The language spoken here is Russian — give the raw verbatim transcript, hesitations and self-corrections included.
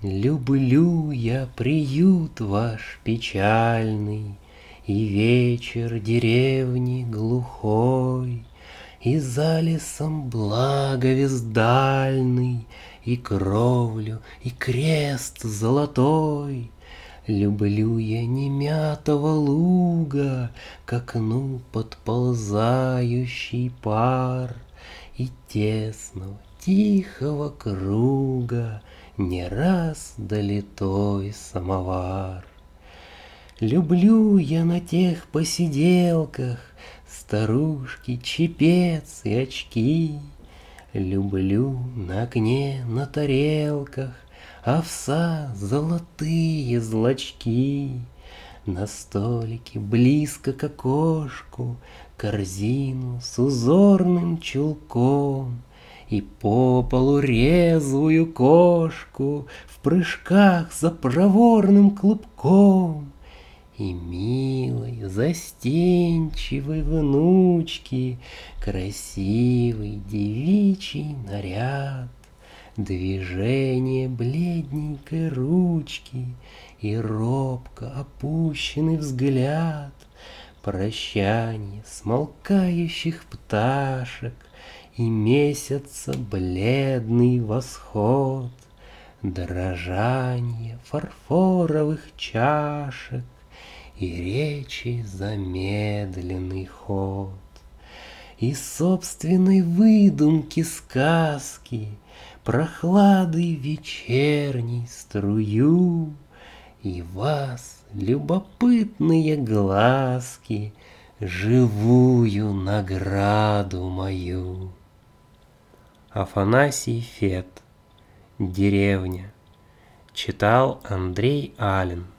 Люблю я приют ваш печальный, И вечер деревни глухой, И за лесом благовездальный, И кровлю, и крест золотой. Люблю я немятого луга, К окну подползающий пар, И тесного тихого круга Не раз долитой самовар. Люблю я на тех посиделках Старушки, чепец и очки. Люблю на окне на тарелках Овса золотые злачки. На столике близко к окошку Корзину с узорным чулком, И по полу резвую кошку В прыжках за проворным клубком. И милой, застенчивой внучки Красивый девичий наряд, Движение бледненькой ручки И робко опущенный взгляд, Прощанье смолкающих пташек И месяца бледный восход, Дрожанье фарфоровых чашек И речи замедленный ход. И собственной выдумки сказки, Прохлады вечерней струю, И вас, любопытные глазки, Живую награду мою. Афанасий Фет. Деревня. Читал Андрей Алин.